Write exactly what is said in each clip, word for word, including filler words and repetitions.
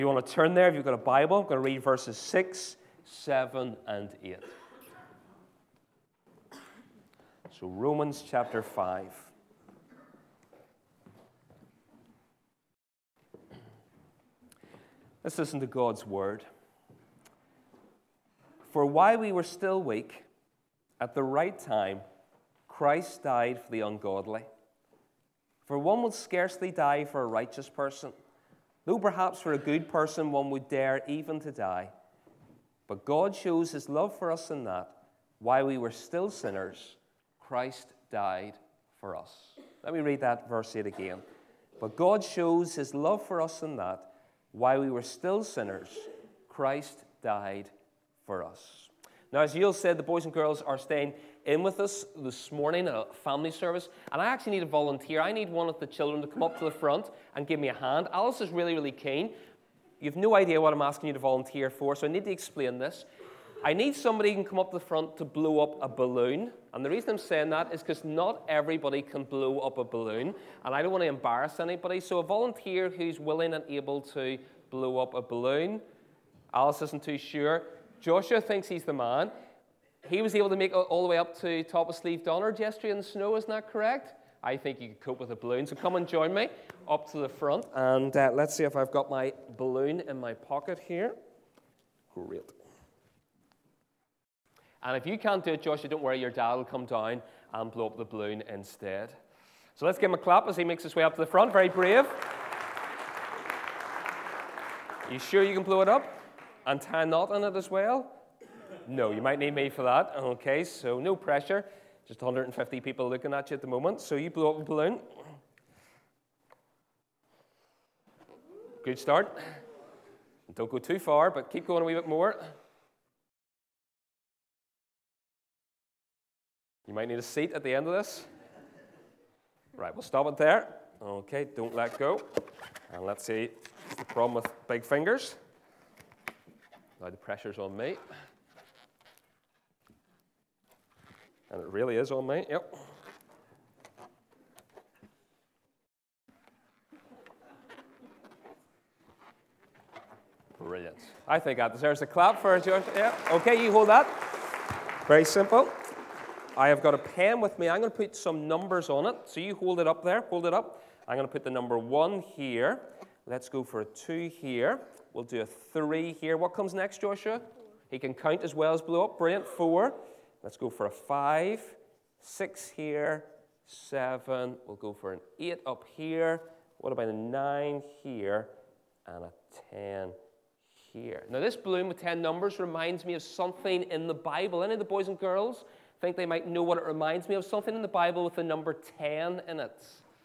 If you want to turn there, if you've got a Bible, I'm going to read verses six, seven, and eight. So Romans chapter five. Let's listen to God's word. For while we were still weak, at the right time, Christ died for the ungodly. For one would scarcely die for a righteous person, though perhaps for a good person one would dare even to die. But God shows his love for us in that, while we were still sinners, Christ died for us. Let me read that verse eight again. But God shows his love for us in that, while we were still sinners, Christ died for us. Now, as Yale said, the boys and girls are staying in with us this morning at a family service, and I actually need a volunteer. I need one of the children to come up to the front and give me a hand. Alice is really, really keen. You have no idea what I'm asking you to volunteer for, so I need to explain this. I need somebody who can come up to the front to blow up a balloon, and the reason I'm saying that is because not everybody can blow up a balloon, and I don't want to embarrass anybody, so a volunteer who's willing and able to blow up a balloon. Alice isn't too sure. Joshua thinks he's the man. He was able to make it all the way up to top of Slieve Donard yesterday in the snow, isn't that correct? I think you could cope with a balloon. So come and join me up to the front. And uh, let's see if I've got my balloon in my pocket here. Great. And if you can't do it, Joshua, don't worry. Your dad will come down and blow up the balloon instead. So let's give him a clap as he makes his way up to the front. Very brave. You sure you can blow it up? And tie a knot in it as well? No, you might need me for that. Okay, so no pressure. Just one hundred fifty people looking at you at the moment. So you blow up a balloon. Good start. Don't go too far, but keep going a wee bit more. You might need a seat at the end of this. Right, we'll stop it there. Okay, don't let go. And let's see the problem with big fingers. Now the pressure's on me. And it really is on me, yep. Brilliant. I think that deserves a clap for George. Yeah. Okay, you hold that. Very simple. I have got a pen with me. I'm going to put some numbers on it. So you hold it up there. Hold it up. I'm going to put the number one here. Let's go for a two here. We'll do a three here. What comes next, Joshua? He can count as well as blow up. Brilliant. Four. Let's go for a five. Six here. Seven. We'll go for an eight up here. What about a nine here? And a ten here. Now, this balloon with ten numbers reminds me of something in the Bible. Any of the boys and girls think they might know what it reminds me of? Something in the Bible with the number ten in it.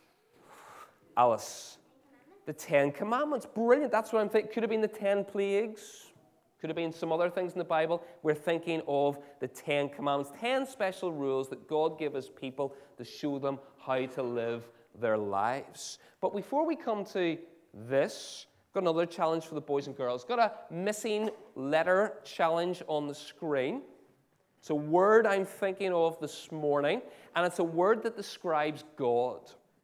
Alice. The Ten Commandments. Brilliant. That's what I'm thinking. Could have been the ten plagues. Could have been some other things in the Bible. We're thinking of the Ten Commandments. Ten special rules that God gave his people to show them how to live their lives. But before we come to this, got another challenge for the boys and girls. Got a missing letter challenge on the screen. It's a word I'm thinking of this morning, and it's a word that describes God.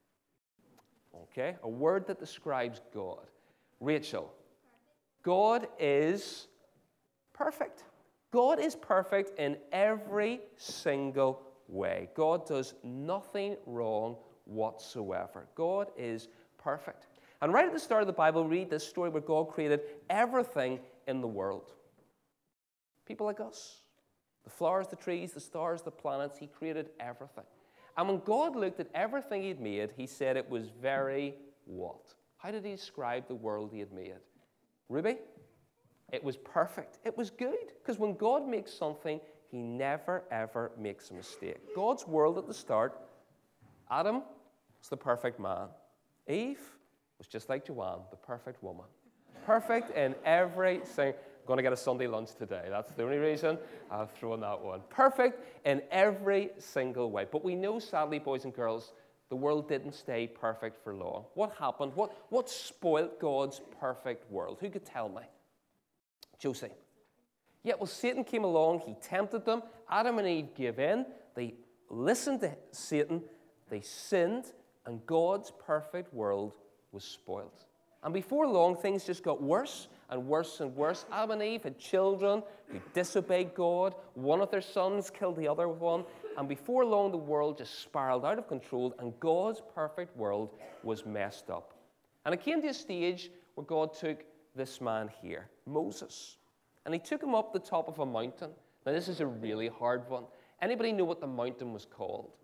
Okay, a word that describes God. Rachel, God is perfect. God is perfect in every single way. God does nothing wrong whatsoever. God is perfect. And right at the start of the Bible, read this story where God created everything in the world. People like us. The flowers, the trees, the stars, the planets. He created everything. And when God looked at everything he'd made, he said it was very what? How did he describe the world he had made? Ruby? It was perfect. It was good. Because when God makes something, he never, ever makes a mistake. God's world at the start, Adam was the perfect man. Eve was just like Joanne, the perfect woman. Perfect in every single... I'm going to get a Sunday lunch today. That's the only reason I've thrown that one. Perfect in every single way. But we know, sadly, boys and girls, the world didn't stay perfect for long. What happened? What, what spoilt God's perfect world? Who could tell me? Josie. Yeah, well, Satan came along. He tempted them. Adam and Eve gave in. They listened to Satan. They sinned. And God's perfect world was spoiled. And before long, things just got worse and worse and worse. Adam and Eve had children who disobeyed God. One of their sons killed the other one. And before long, the world just spiraled out of control, and God's perfect world was messed up. And it came to a stage where God took this man here, Moses, and he took him up the top of a mountain. Now, this is a really hard one. Anybody know what the mountain was called?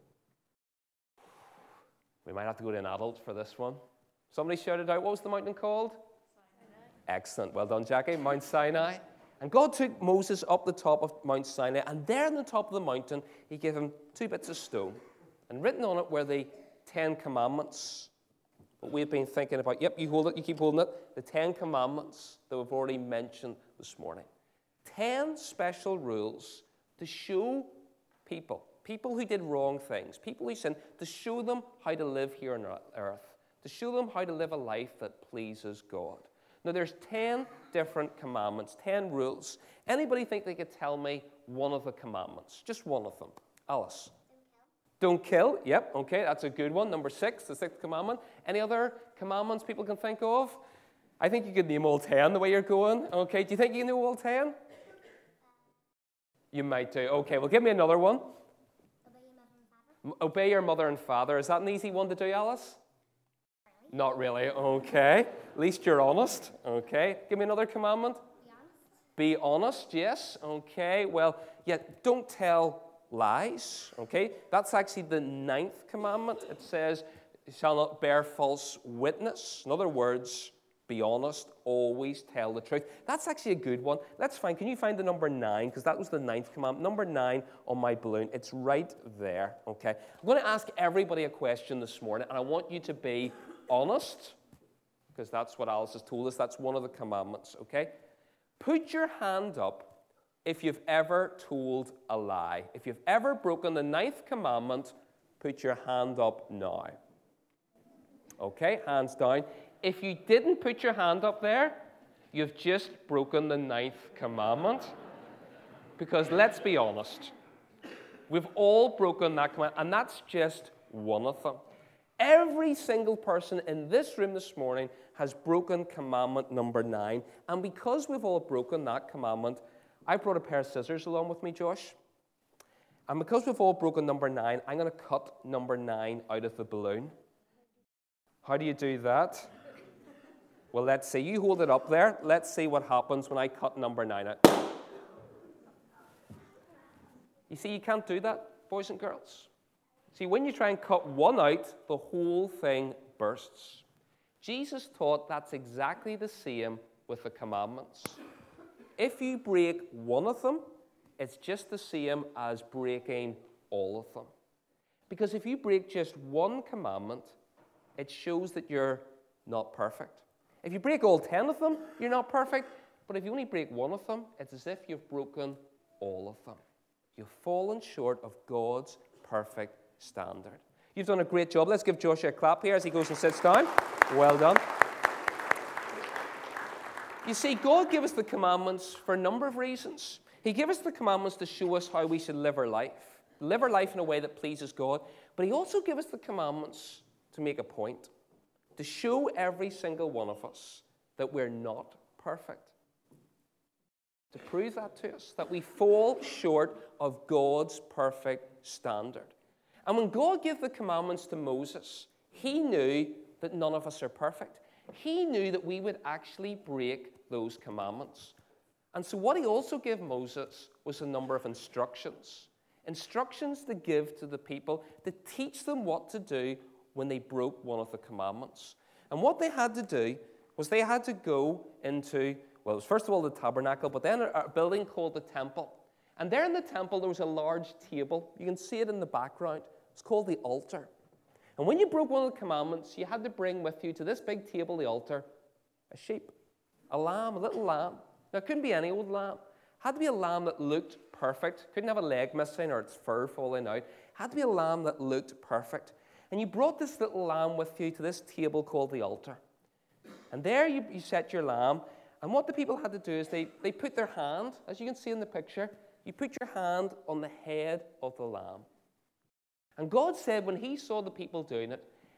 We might have to go to an adult for this one. Somebody shouted out, what was the mountain called? Sinai. Excellent. Well done, Jackie. Mount Sinai. And God took Moses up the top of Mount Sinai, and there on the top of the mountain, he gave him two bits of stone. And written on it were the Ten Commandments. What we've been thinking about. Yep, you hold it, you keep holding it. The Ten Commandments that we've already mentioned this morning. Ten special rules to show people, people who did wrong things, people who sinned, to show them how to live here on earth, to show them how to live a life that pleases God. Now, there's ten different commandments, ten rules. Anybody think they could tell me one of the commandments? Just one of them. Alice. Don't kill. Don't kill. Yep, okay, that's a good one. Number six, the sixth commandment. Any other commandments people can think of? I think you could name all ten the way you're going. Okay, do you think you can know all ten? You might do. Okay, well, give me another one. Obey your mother and father. Obey your mother and father. Is that an easy one to do, Alice? Not really. Okay. At least you're honest. Okay. Give me another commandment. Be honest. Be honest, yes. Okay. Well, yeah, don't tell lies. Okay. That's actually the ninth commandment. It says, you shall not bear false witness. In other words, be honest, always tell the truth. That's actually a good one. Let's find, can you find the number nine? Because that was the ninth commandment. Number nine on my balloon. It's right there, okay? I'm going to ask everybody a question this morning, and I want you to be honest, because that's what Alice has told us. That's one of the commandments, okay? Put your hand up if you've ever told a lie. If you've ever broken the ninth commandment, put your hand up now. Okay, hands down. If you didn't put your hand up there, you've just broken the ninth commandment. Because let's be honest, we've all broken that commandment, and that's just one of them. Every single person in this room this morning has broken commandment number nine, and because we've all broken that commandment, I brought a pair of scissors along with me, Josh. And because we've all broken number nine, I'm going to cut number nine out of the balloon. How do you do that? Well, let's see. You hold it up there. Let's see what happens when I cut number nine out. You see, you can't do that, boys and girls. See, when you try and cut one out, the whole thing bursts. Jesus taught that's exactly the same with the commandments. If you break one of them, it's just the same as breaking all of them. Because if you break just one commandment, it shows that you're not perfect. If you break all ten of them, you're not perfect. But if you only break one of them, it's as if you've broken all of them. You've fallen short of God's perfect standard. You've done a great job. Let's give Joshua a clap here as he goes and sits down. Well done. You see, God gave us the commandments for a number of reasons. He gave us the commandments to show us how we should live our life, live our life in a way that pleases God. But he also gave us the commandments to make a point, to show every single one of us that we're not perfect. To prove that to us, that we fall short of God's perfect standard. And when God gave the commandments to Moses, he knew that none of us are perfect. He knew that we would actually break those commandments. And so what he also gave Moses was a number of instructions. Instructions to give to the people, to teach them what to do when they broke one of the commandments. And what they had to do was they had to go into, well, it was first of all the tabernacle, but then a building called the temple. And there in the temple, there was a large table. You can see it in the background. It's called the altar. And when you broke one of the commandments, you had to bring with you to this big table, the altar, a sheep, a lamb, a little lamb. Now, it couldn't be any old lamb. It had to be a lamb that looked perfect. Couldn't have a leg missing or its fur falling out. It had to be a lamb that looked perfect. And you brought this little lamb with you to this table called the altar. And there you, you set your lamb. And what the people had to do is they, they put their hand, as you can see in the picture, you put your hand on the head of the lamb. And God said when he saw the people doing it,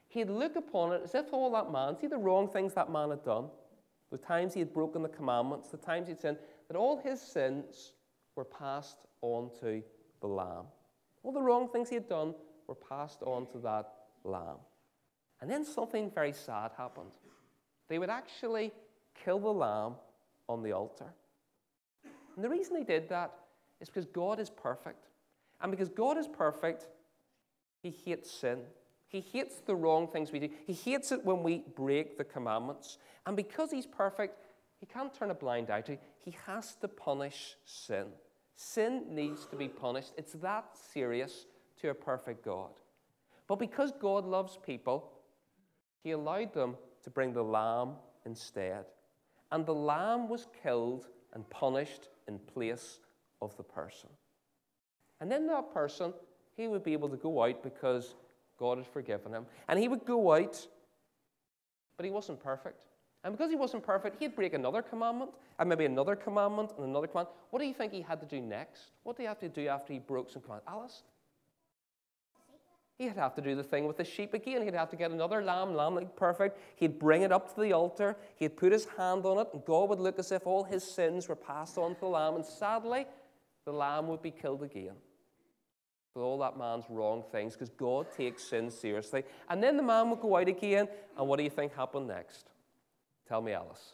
he'd look upon it as if all that man, see the wrong things that man had done, the times he had broken the commandments, the times he'd sinned, that all his sins were passed on to the Lamb. All the wrong things he had done were passed on to that Lamb. And then something very sad happened. They would actually kill the Lamb on the altar. And the reason they did that is because God is perfect. And because God is perfect, he hates sin. He hates the wrong things we do. He hates it when we break the commandments. And because he's perfect, he can't turn a blind eye to it. He has to punish sin. Sin needs to be punished. It's that serious to a perfect God. But because God loves people, he allowed them to bring the lamb instead. And the lamb was killed and punished in place of the person. And then that person, he would be able to go out because God had forgiven him. And he would go out, but he wasn't perfect. And because he wasn't perfect, he'd break another commandment, and maybe another commandment, and another commandment. What do you think he had to do next? What did he have to do after he broke some commandments? Alice? He'd have to do the thing with the sheep again. He'd have to get another lamb, lamb like perfect. He'd bring it up to the altar. He'd put his hand on it, and God would look as if all his sins were passed on to the lamb. And sadly, the lamb would be killed again for all that man's wrong things, because God takes sin seriously. And then the man would go out again, and what do you think happened next? Tell me, Alice.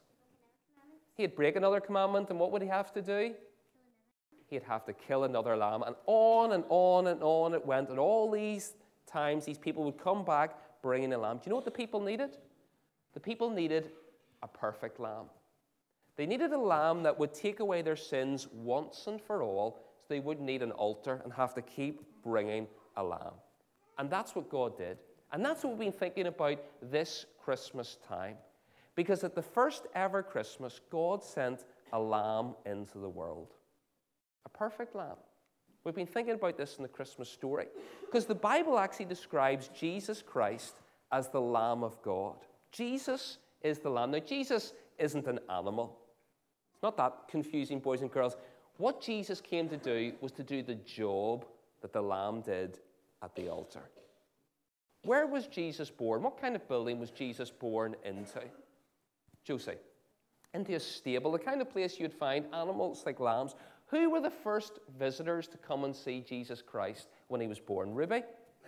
He'd break another commandment, and what would he have to do? He'd have to kill another lamb. And on and on and on it went. And all these times, these people would come back bringing a lamb. Do you know what the people needed? The people needed a perfect lamb. They needed a lamb that would take away their sins once and for all, so they wouldn't need an altar and have to keep bringing a lamb. And that's what God did. And that's what we've been thinking about this Christmas time. Because at the first ever Christmas, God sent a lamb into the world. A perfect lamb. We've been thinking about this in the Christmas story. Because the Bible actually describes Jesus Christ as the Lamb of God. Jesus is the lamb. Now, Jesus isn't an animal. It's not that confusing, boys and girls. What Jesus came to do was to do the job that the lamb did at the altar. Where was Jesus born? What kind of building was Jesus born into? Josie, into a stable, the kind of place you'd find animals like lambs. Who were the first visitors to come and see Jesus Christ when he was born? Ruby?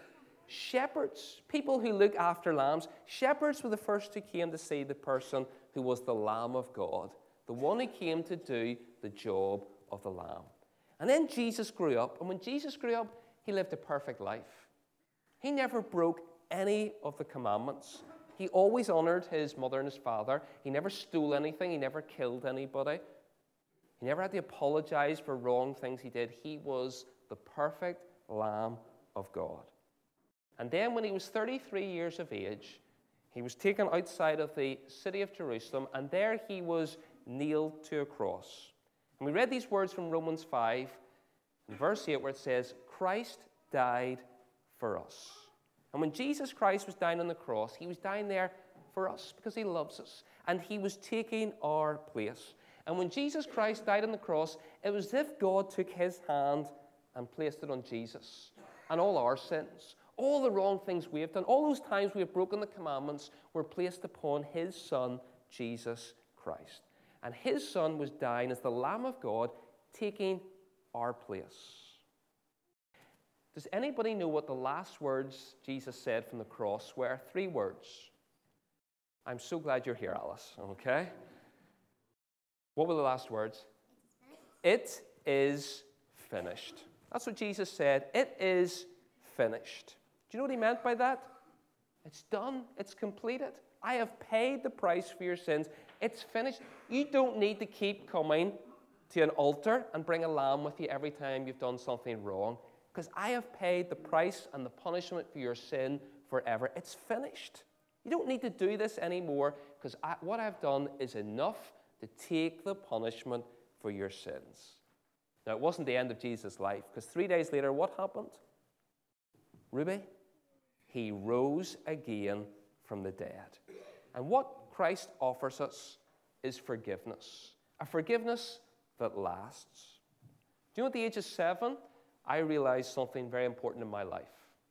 Shepherds, people who look after lambs. Shepherds were the first who came to see the person who was the Lamb of God, the one who came to do the job of the lamb. And then Jesus grew up, and when Jesus grew up, he lived a perfect life. He never broke any of the commandments. He always honored his mother and his father. He never stole anything. He never killed anybody. He never had to apologize for wrong things he did. He was the perfect Lamb of God. And then when he was thirty-three years of age, he was taken outside of the city of Jerusalem, and there he was nailed to a cross. And we read these words from Romans five, in verse eight, where it says, Christ died for us. And when Jesus Christ was dying on the cross, he was dying there for us because he loves us. And he was taking our place. And when Jesus Christ died on the cross, it was as if God took his hand and placed it on Jesus. And all our sins, all the wrong things we have done, all those times we have broken the commandments were placed upon his Son, Jesus Christ. And his Son was dying as the Lamb of God, taking our place. Does anybody know what the last words Jesus said from the cross were? Three words. I'm so glad you're here, Alice, okay? What were the last words? It is finished. That's what Jesus said. It is finished. Do you know what he meant by that? It's done. It's completed. I have paid the price for your sins. It's finished. You don't need to keep coming to an altar and bring a lamb with you every time you've done something wrong, because I have paid the price and the punishment for your sin forever. It's finished. You don't need to do this anymore, because I, what I've done is enough to take the punishment for your sins. Now, it wasn't the end of Jesus' life, because three days later, what happened? Ruby? He rose again from the dead. And what Christ offers us is forgiveness, a forgiveness that lasts. Do you know, at the age of seven, I realized something very important in my life.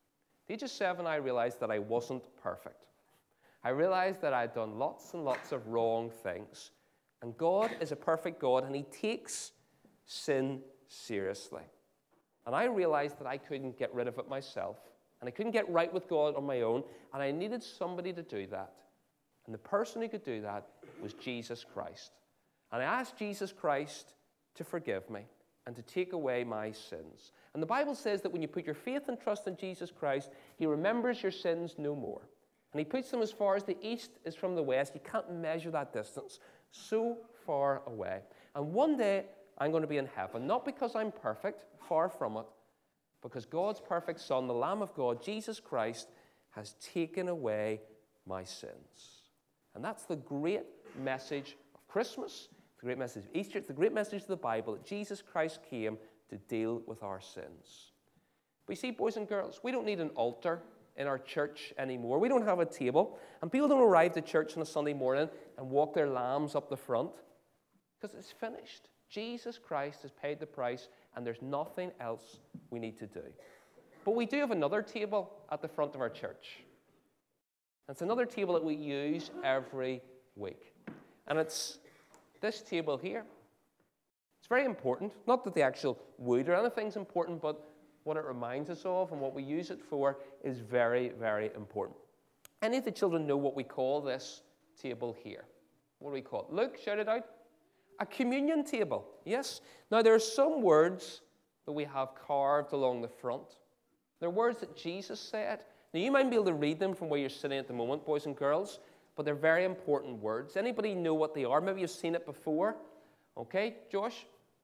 the age of seven, I realized that I wasn't perfect. I realized that I'd done lots and lots of wrong things. And God is a perfect God, and he takes sin seriously. And I realized that I couldn't get rid of it myself, and I couldn't get right with God on my own, and I needed somebody to do that. And the person who could do that was Jesus Christ. And I asked Jesus Christ to forgive me and to take away my sins. And the Bible says that when you put your faith and trust in Jesus Christ, he remembers your sins no more. And he puts them as far as the east is from the west. You can't measure that distance. So far away. And one day, I'm going to be in heaven, not because I'm perfect, far from it, because God's perfect Son, the Lamb of God, Jesus Christ, has taken away my sins. And that's the great message of Christmas, the great message of Easter, it's the great message of the Bible, that Jesus Christ came to deal with our sins. But you see, boys and girls, we don't need an altar in our church anymore. We don't have a table, and people don't arrive to church on a Sunday morning and walk their lambs up the front, because it's finished. Jesus Christ has paid the price, and there's nothing else we need to do. But we do have another table at the front of our church. It's another table that we use every week. And it's this table here. It's very important. Not that the actual wood or anything's important, but what it reminds us of and what we use it for is very, very important. Any of the children know what we call this table here? What do we call it? Luke, shout it out. A communion table, yes. Now, there are some words that we have carved along the front. They're words that Jesus said. Now, you might be able to read them from where you're sitting at the moment, boys and girls, but they're very important words. Anybody know what they are? Maybe you've seen it before. Okay, Josh?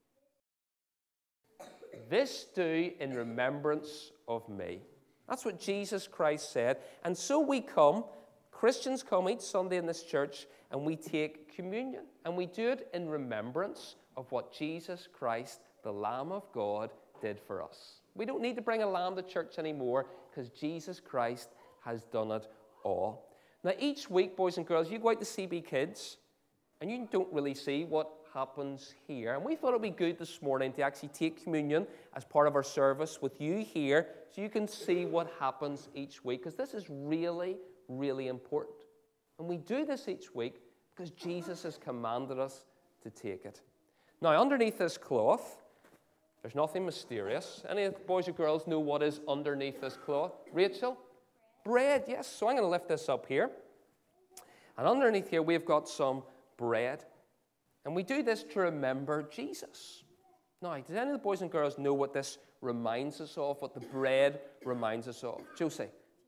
This do in remembrance of me. That's what Jesus Christ said. And so we come, Christians come each Sunday in this church, and we take communion. And we do it in remembrance of what Jesus Christ, the Lamb of God, did for us. We don't need to bring a lamb to church anymore because Jesus Christ has done it all. Now, each week, boys and girls, you go out to C B Kids, and you don't really see what happens here. And we thought it would be good this morning to actually take communion as part of our service with you here so you can see what happens each week, because this is really, really important. And we do this each week because Jesus has commanded us to take it. Now, underneath this cloth, there's nothing mysterious. Any of the boys or girls know what is underneath this cloth? Rachel? Bread, yes. So I'm going to lift this up here. And underneath here, we've got some bread. And we do this to remember Jesus. Now, does any of the boys and girls know what this reminds us of, what the bread reminds us of? Josie?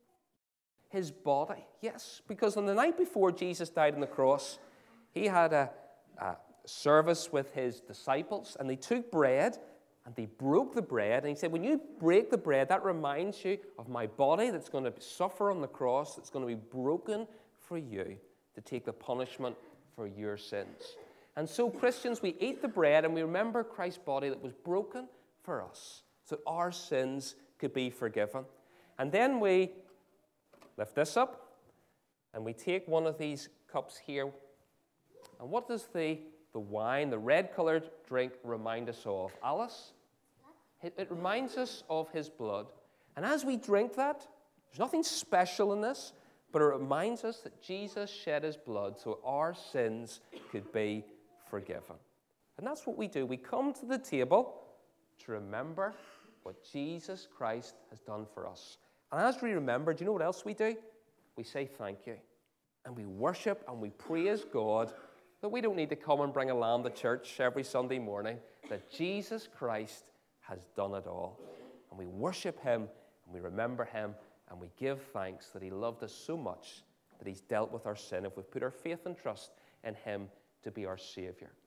His body, yes. Because on the night before Jesus died on the cross, he had a, a service with his disciples, and they took bread, and they broke the bread, and he said, when you break the bread, that reminds you of my body that's going to suffer on the cross, that's going to be broken for you to take the punishment for your sins. And so, Christians, we eat the bread, and we remember Christ's body that was broken for us, so that our sins could be forgiven. And then we lift this up, and we take one of these cups here. And what does the, the wine, the red-colored drink, remind us of? Alice? It, it reminds us of his blood. And as we drink that, there's nothing special in this, but it reminds us that Jesus shed his blood so our sins could be forgiven. And that's what we do. We come to the table to remember what Jesus Christ has done for us. And as we remember, do you know what else we do? We say thank you. And we worship and we praise God that we don't need to come and bring a lamb to church every Sunday morning, that Jesus Christ has done it all. And we worship him and we remember him and we give thanks that he loved us so much that he's dealt with our sin if we've put our faith and trust in him to be our Savior.